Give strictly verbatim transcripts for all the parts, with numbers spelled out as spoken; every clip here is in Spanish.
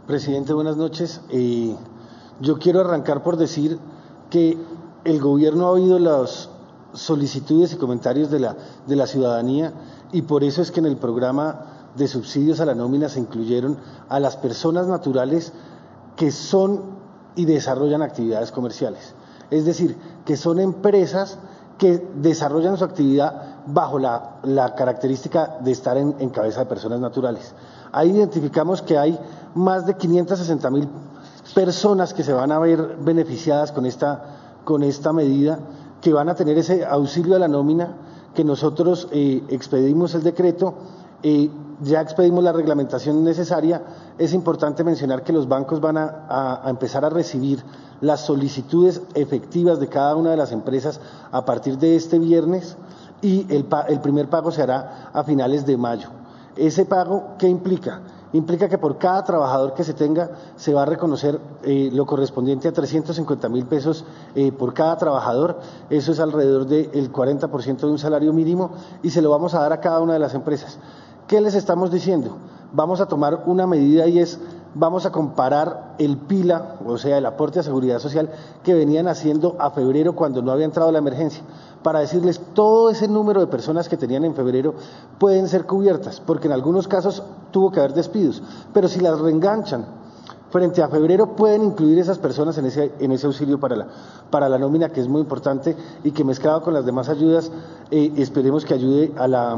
Presidente, buenas noches. Eh, yo quiero arrancar por decir que el gobierno ha oído las solicitudes y comentarios de la, de la ciudadanía, y por eso es que en el programa de subsidios a la nómina se incluyeron a las personas naturales que son y desarrollan actividades comerciales. Es decir, que son empresas que desarrollan su actividad bajo la, la característica de estar en, en cabeza de personas naturales. Ahí identificamos que hay más de quinientas sesenta mil personas que se van a ver beneficiadas con esta, con esta medida, que van a tener ese auxilio a la nómina, que nosotros eh, expedimos el decreto, eh, ya expedimos la reglamentación necesaria. Es importante mencionar que los bancos van a, a, a empezar a recibir las solicitudes efectivas de cada una de las empresas a partir de este viernes, y el, el primer pago se hará a finales de mayo. Ese pago, ¿qué implica? Implica que por cada trabajador que se tenga se va a reconocer eh, lo correspondiente a trescientos cincuenta mil pesos eh, por cada trabajador. Eso es alrededor del cuarenta por ciento de un salario mínimo, y se lo vamos a dar a cada una de las empresas. ¿Qué les estamos diciendo? Vamos a tomar una medida, y es, vamos a comparar el PILA, o sea, el aporte a seguridad social, que venían haciendo a febrero cuando no había entrado la emergencia, para decirles todo ese número de personas que tenían en febrero pueden ser cubiertas, porque en algunos casos tuvo que haber despidos, pero si las reenganchan frente a febrero pueden incluir esas personas en ese, en ese auxilio para la, para la nómina, que es muy importante, y que mezclado con las demás ayudas eh, esperemos que ayude a la,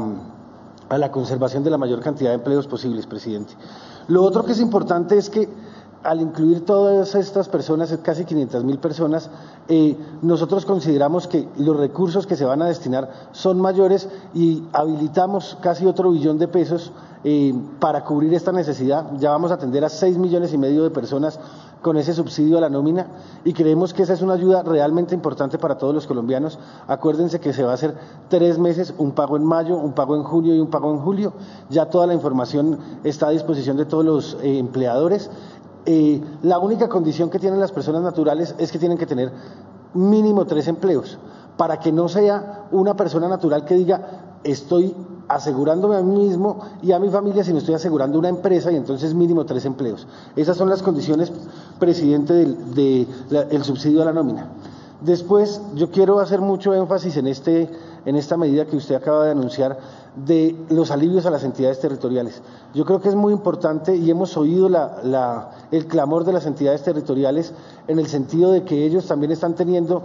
a la conservación de la mayor cantidad de empleos posibles, presidente. Lo otro que es importante es que al incluir todas estas personas, casi quinientas mil personas, eh, nosotros consideramos que los recursos que se van a destinar son mayores, y habilitamos casi otro billón de pesos eh, para cubrir esta necesidad. Ya vamos a atender a seis millones y medio de personas con ese subsidio a la nómina, y creemos que esa es una ayuda realmente importante para todos los colombianos. Acuérdense que se va a hacer tres meses, un pago en mayo, un pago en junio y un pago en julio. Ya toda la información está a disposición de todos los eh, empleadores. Eh, la única condición que tienen las personas naturales es que tienen que tener mínimo tres empleos, para que no sea una persona natural que diga estoy asegurándome a mí mismo y a mi familia, sino estoy asegurando una empresa, y entonces mínimo tres empleos. Esas son las condiciones, presidente, del de, de, el subsidio a la nómina. Después, yo quiero hacer mucho énfasis en, este, en esta medida que usted acaba de anunciar, de los alivios a las entidades territoriales. Yo creo que es muy importante, y hemos oído la, la, el clamor de las entidades territoriales en el sentido de que ellos también están teniendo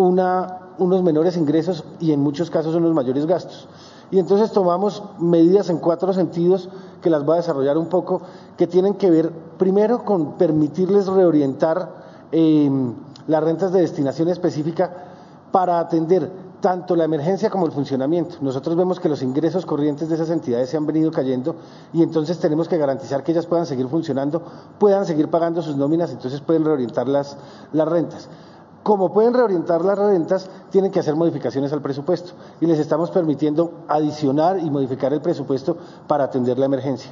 una, unos menores ingresos y en muchos casos unos mayores gastos. Y entonces tomamos medidas en cuatro sentidos, que las voy a desarrollar un poco, que tienen que ver primero con permitirles reorientar eh, las rentas de destinación específica para atender tanto la emergencia como el funcionamiento. Nosotros vemos que los ingresos corrientes de esas entidades se han venido cayendo, y entonces tenemos que garantizar que ellas puedan seguir funcionando, puedan seguir pagando sus nóminas, entonces pueden reorientar las, las rentas. Como pueden reorientar las rentas, tienen que hacer modificaciones al presupuesto, y les estamos permitiendo adicionar y modificar el presupuesto para atender la emergencia.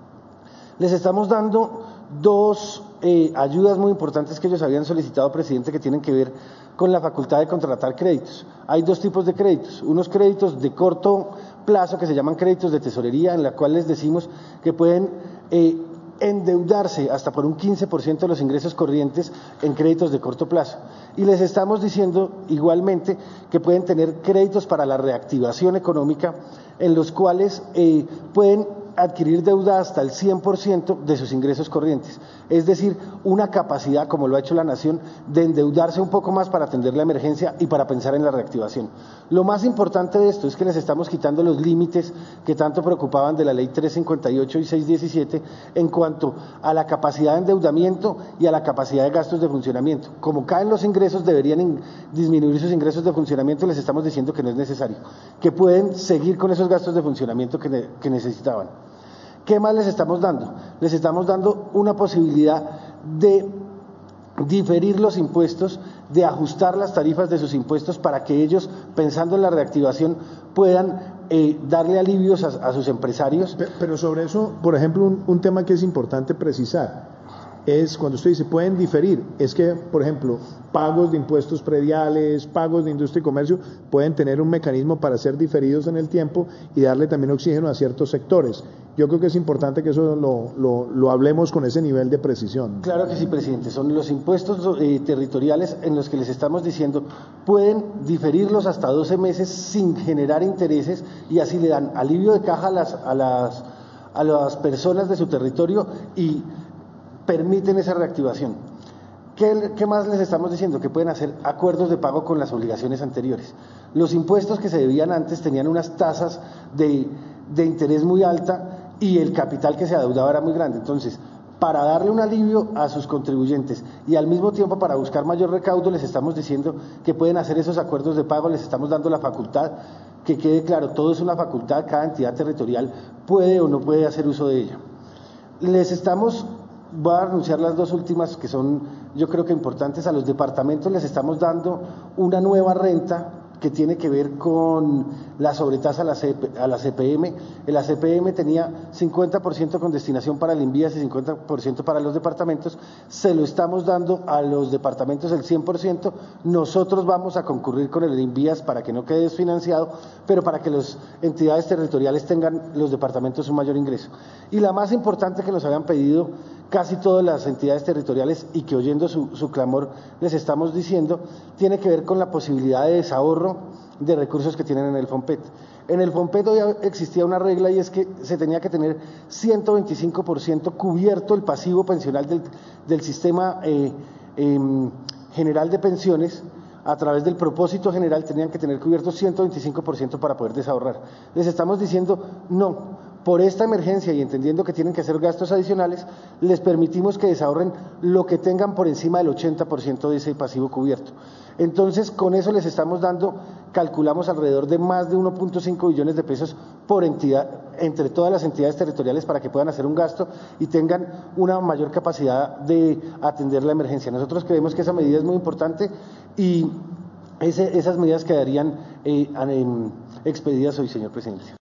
Les estamos dando dos eh, ayudas muy importantes que ellos habían solicitado, presidente, que tienen que ver con la facultad de contratar créditos. Hay dos tipos de créditos: unos créditos de corto plazo que se llaman créditos de tesorería, en la cual les decimos que pueden eh, endeudarse hasta por un quince por ciento de los ingresos corrientes en créditos de corto plazo. Y les estamos diciendo igualmente que pueden tener créditos para la reactivación económica, en los cuales eh, pueden adquirir deuda hasta el cien por ciento de sus ingresos corrientes, es decir, una capacidad, como lo ha hecho la Nación, de endeudarse un poco más para atender la emergencia y para pensar en la reactivación. Lo más importante de esto es que les estamos quitando los límites que tanto preocupaban de la ley trescientos cincuenta y ocho y seiscientos diecisiete en cuanto a la capacidad de endeudamiento y a la capacidad de gastos de funcionamiento. Como caen los ingresos, deberían disminuir sus ingresos de funcionamiento, y les estamos diciendo que no es necesario, que pueden seguir con esos gastos de funcionamiento que, ne- que necesitaban. ¿Qué más les estamos dando? Les estamos dando una posibilidad de diferir los impuestos, de ajustar las tarifas de sus impuestos, para que ellos, pensando en la reactivación, puedan eh, darle alivios a, a sus empresarios. Pero sobre eso, por ejemplo, un, un tema que es importante precisar. es cuando usted dice pueden diferir, es que, por ejemplo, pagos de impuestos prediales, pagos de industria y comercio, pueden tener un mecanismo para ser diferidos en el tiempo y darle también oxígeno a ciertos sectores. Yo creo que es importante que eso lo, lo, lo hablemos con ese nivel de precisión. Claro que sí, presidente. Son los impuestos eh, territoriales en los que les estamos diciendo pueden diferirlos hasta doce meses sin generar intereses y así le dan alivio de caja a las, a las, a las personas de su territorio y permiten esa reactivación. ¿Qué, ¿Qué más les estamos diciendo? Que pueden hacer acuerdos de pago con las obligaciones anteriores. Los impuestos que se debían antes tenían unas tasas de, de interés muy alta y el capital que se adeudaba era muy grande. Entonces, para darle un alivio a sus contribuyentes y al mismo tiempo para buscar mayor recaudo, les estamos diciendo que pueden hacer esos acuerdos de pago, les estamos dando la facultad, que quede claro, todo es una facultad, cada entidad territorial puede o no puede hacer uso de ella. Les estamos... Voy a anunciar las dos últimas que son, yo creo que importantes. A los departamentos les estamos dando una nueva renta que tiene que ver con la sobretasa a la, C P, a la C P M. La C P M tenía cincuenta por ciento con destinación para el INVIAS y cincuenta por ciento para los departamentos. Se lo estamos dando a los departamentos el cien por ciento. Nosotros vamos a concurrir con el INVIAS para que no quede desfinanciado, pero para que las entidades territoriales tengan los departamentos un mayor ingreso. Y la más importante que nos habían pedido casi todas las entidades territoriales y que oyendo su, su clamor les estamos diciendo, tiene que ver con la posibilidad de desahorro de recursos que tienen en el FOMPET. En el FOMPET hoy existía una regla y es que se tenía que tener ciento veinticinco por ciento cubierto el pasivo pensional del, del sistema eh, eh, general de pensiones. A través del propósito general tenían que tener cubierto ciento veinticinco por ciento para poder desahorrar. Les estamos diciendo no. Por esta emergencia y entendiendo que tienen que hacer gastos adicionales, les permitimos que desahorren lo que tengan por encima del ochenta por ciento de ese pasivo cubierto. Entonces, con eso les estamos dando, calculamos alrededor de más de uno punto cinco billones de pesos por entidad, entre todas las entidades territoriales para que puedan hacer un gasto y tengan una mayor capacidad de atender la emergencia. Nosotros creemos que esa medida es muy importante y ese, esas medidas quedarían eh, expedidas hoy, señor presidente.